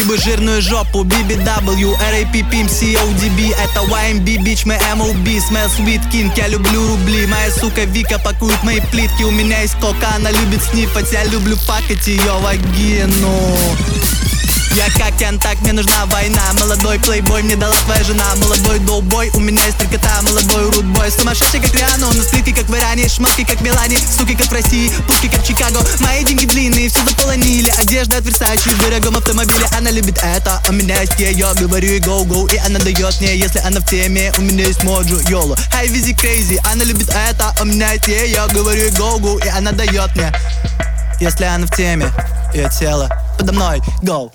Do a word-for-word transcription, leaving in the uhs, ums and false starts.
губы, жирную жопу, би би дабл ю, эр эй пи, пимп, си о ди би. Это уай эм би, бич, мы эм о би. Smell sweet king, я люблю рубли. Моя сука Вика пакует мои плитки. У меня есть кока, она любит снифать. Я люблю факать ее вагину. Я как янтак, мне нужна война. Молодой плейбой, мне дала твоя жена. Молодой долбой, у меня есть три кота. Молодой рудбой, сумасшедший как Риану. На сплитки как в Иране, шмотки как в Милане. Суки как в России, пушки как в Чикаго. Мои деньги длинные, все заполонили. Одежда от Версачи в дорогом автомобиле. Она любит это, у меня есть я, я говорю ей go-go. И она дает мне, если она в теме. У меня есть моджо, йоло, хай визи crazy. Она любит это, у меня есть я, я говорю ей go-go. И она дает мне, если она в теме. Ее тело подо мной, go.